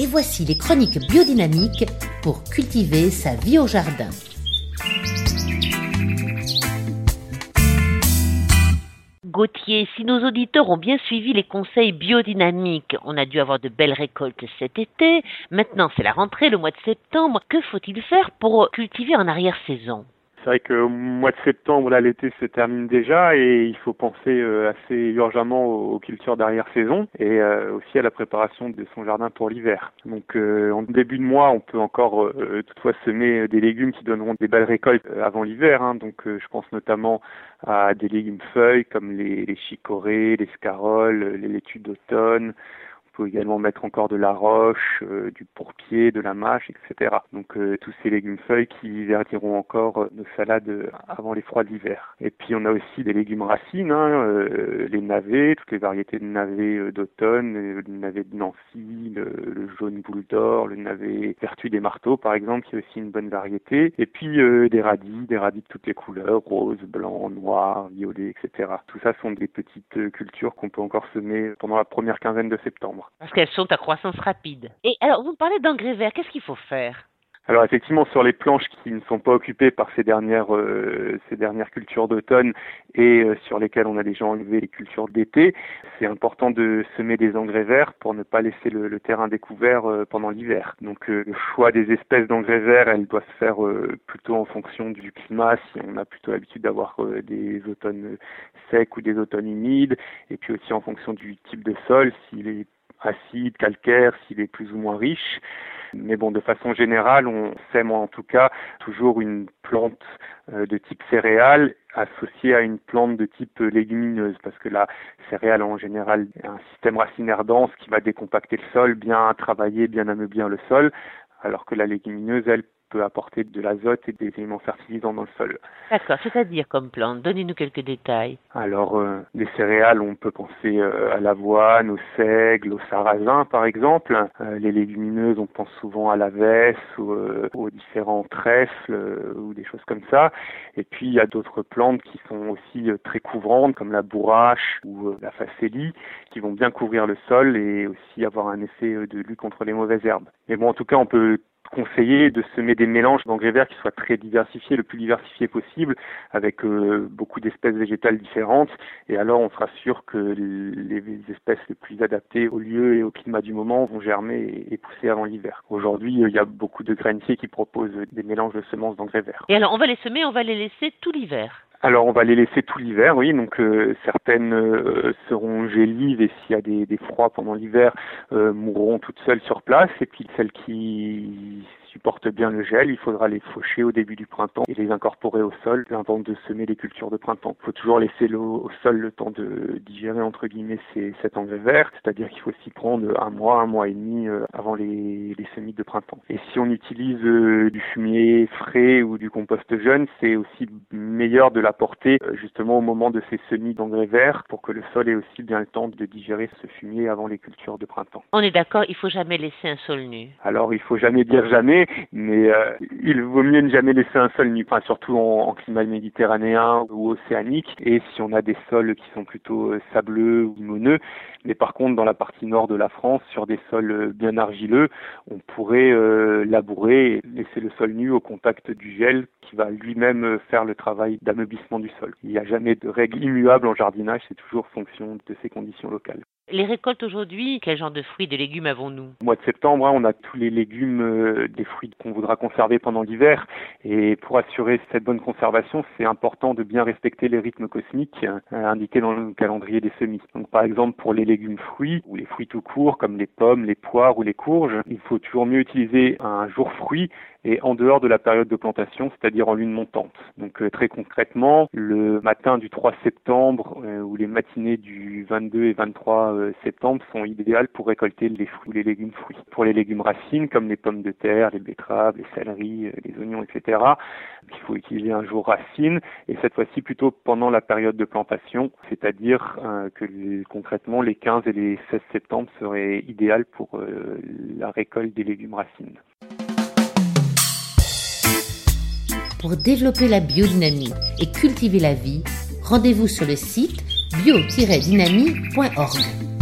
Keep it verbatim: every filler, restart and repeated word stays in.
et voici les chroniques biodynamiques pour cultiver sa vie au jardin. Gauthier, si nos auditeurs ont bien suivi les conseils biodynamiques, on a dû avoir de belles récoltes cet été. Maintenant, c'est la rentrée, le mois de septembre. Que faut-il faire pour cultiver en arrière-saison ? C'est vrai qu'au mois de septembre, là, l'été se termine déjà et il faut penser euh, assez urgemment aux, aux cultures d'arrière-saison et euh, aussi à la préparation de son jardin pour l'hiver. Donc euh, en début de mois, on peut encore euh, toutefois semer des légumes qui donneront des belles récoltes euh, avant l'hiver. Hein. Donc euh, je pense notamment à des légumes feuilles comme les, les chicorées, les scaroles, les laitues d'automne. On peut également mettre encore de la roche, euh, du pourpier, de la mâche, et cetera. Donc euh, tous ces légumes feuilles qui verdiront encore euh, nos salades euh, avant les froids de l'hiver. Et puis on a aussi des légumes racines, hein, euh, les navets, toutes les variétés de navets euh, d'automne, euh, le navet de Nancy, le, le jaune boule d'or, le navet vertu des marteaux par exemple, qui est aussi une bonne variété. Et puis euh, des radis, des radis de toutes les couleurs, rose, blanc, noir, violet, et cetera. Tout ça sont des petites euh, cultures qu'on peut encore semer pendant la première quinzaine de septembre. Parce qu'elles sont à croissance rapide. Et alors, vous me parlez d'engrais verts, qu'est-ce qu'il faut faire ? Alors effectivement, sur les planches qui ne sont pas occupées par ces dernières euh, ces dernières cultures d'automne et euh, sur lesquelles on a déjà enlevé les cultures d'été, c'est important de semer des engrais verts pour ne pas laisser le, le terrain découvert euh, pendant l'hiver. Donc euh, le choix des espèces d'engrais verts, elle doit se faire euh, plutôt en fonction du climat, si on a plutôt l'habitude d'avoir euh, des automnes secs ou des automnes humides, et puis aussi en fonction du type de sol, s'il est acide, calcaire, s'il est plus ou moins riche. Mais bon, de façon générale, on sème en tout cas toujours une plante euh, de type céréale associée à une plante de type légumineuse, parce que la céréale en général a un système racinaire dense qui va décompacter le sol, bien travailler, bien ameublir le sol, alors que la légumineuse, elle, peut apporter de l'azote et des éléments fertilisants dans le sol. D'accord, c'est-à-dire comme plante, donnez-nous quelques détails. Alors, euh, les céréales, on peut penser euh, à l'avoine, au seigle, au sarrasin par exemple. Euh, les légumineuses, on pense souvent à la vesse ou euh, aux différents trèfles euh, ou des choses comme ça. Et puis, il y a d'autres plantes qui sont aussi euh, très couvrantes, comme la bourrache ou euh, la facélie, qui vont bien couvrir le sol et aussi avoir un effet euh, de lutte contre les mauvaises herbes. Mais bon, en tout cas, on peut conseiller de semer des mélanges d'engrais verts qui soient très diversifiés, le plus diversifié possible, avec euh, beaucoup d'espèces végétales différentes. Et alors, on sera sûr que les espèces les plus adaptées au lieu et au climat du moment vont germer et pousser avant l'hiver. Aujourd'hui, euh, il y a beaucoup de grainiers qui proposent des mélanges de semences d'engrais verts. Et alors, on va les semer, on va les laisser tout l'hiver ? Alors on va les laisser tout l'hiver, oui, donc euh, certaines euh, seront gélives et s'il y a des, des froids pendant l'hiver, euh, mourront toutes seules sur place, et puis celles qui supportent bien le gel, il faudra les faucher au début du printemps et les incorporer au sol avant de semer les cultures de printemps. Il faut toujours laisser le, au sol le temps de digérer entre guillemets ces, cet engrais vert, c'est-à-dire qu'il faut s'y prendre un mois, un mois et demi euh, avant les, les semis de printemps. Et si on utilise euh, du fumier frais ou du compost jeune, c'est aussi meilleur de l'apporter euh, justement au moment de ces semis d'engrais verts pour que le sol ait aussi bien le temps de digérer ce fumier avant les cultures de printemps. On est d'accord, il faut jamais laisser un sol nu. Alors il faut jamais dire jamais, mais euh, il vaut mieux ne jamais laisser un sol nu, enfin, surtout en, en climat méditerranéen ou océanique, et si on a des sols qui sont plutôt euh, sableux ou limoneux. Mais par contre, dans la partie nord de la France, sur des sols bien argileux, on pourrait euh, labourer et laisser le sol nu au contact du gel qui va lui-même faire le travail d'ameublissement du sol. Il n'y a jamais de règle immuable en jardinage, c'est toujours fonction de ces conditions locales. Les récoltes aujourd'hui, quel genre de fruits et de légumes avons-nous ? Au mois de septembre, hein, on a tous les légumes, euh, des fruits qu'on voudra conserver pendant l'hiver. Et pour assurer cette bonne conservation, c'est important de bien respecter les rythmes cosmiques euh, indiqués dans le calendrier des semis. Donc par exemple, pour les légumes fruits ou les fruits tout court, comme les pommes, les poires ou les courges, il faut toujours mieux utiliser un jour fruit et en dehors de la période de plantation, c'est-à-dire en lune montante. Donc euh, très concrètement, le matin du trois septembre euh, ou les matinées du vingt-deux et vingt-trois euh, septembre sont idéales pour récolter les fruits ou les légumes fruits. Pour les légumes racines, comme les pommes de terre, les betteraves, les céleris, euh, les oignons, et cetera, il faut utiliser un jour racine, et cette fois-ci plutôt pendant la période de plantation, c'est-à-dire euh, que les, concrètement les quinze et les seize septembre seraient idéales pour euh, la récolte des légumes racines. Pour développer la biodynamie et cultiver la vie, rendez-vous sur le site bio tiret dynamie point org.